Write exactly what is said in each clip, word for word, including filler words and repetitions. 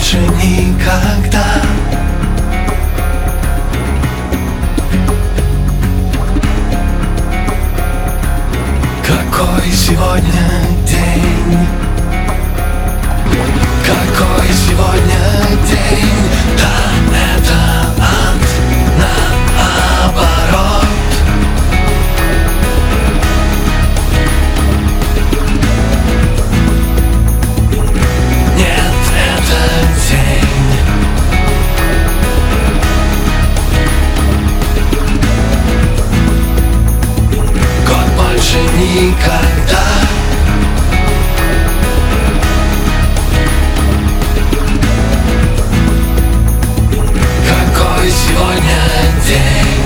больше никогда. Какой сегодня день? Какой сегодня день? Да, это ад, наоборот. Нет, это день. Год больше никогда. Какой сегодня день?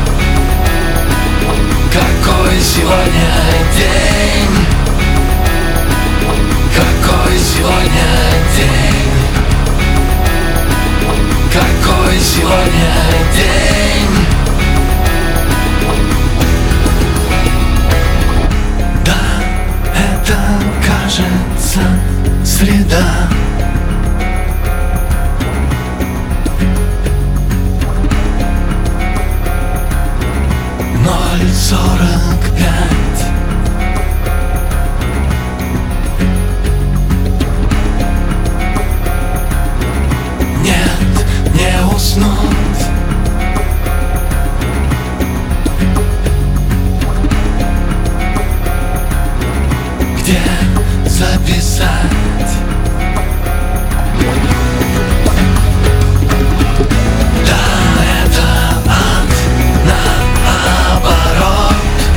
Какой сегодня день? Какой сегодня день? Какой сегодня день? Да, это, кажется, среда. Ноль сорок пять. Нет, не уснуть. Где записать? Да, это ад, наоборот.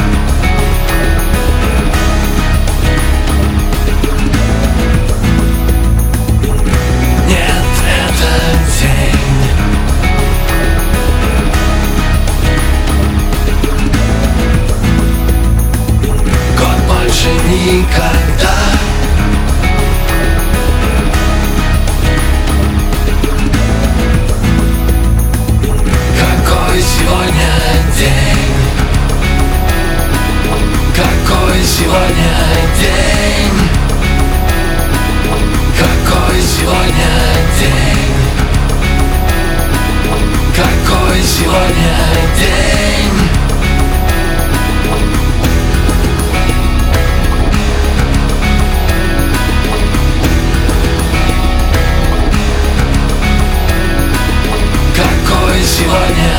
Нет, это день. Год больше никогда. Какой сегодня день? Какой сегодня день? Какой сегодня день? Какой сегодня день? Какой сегодня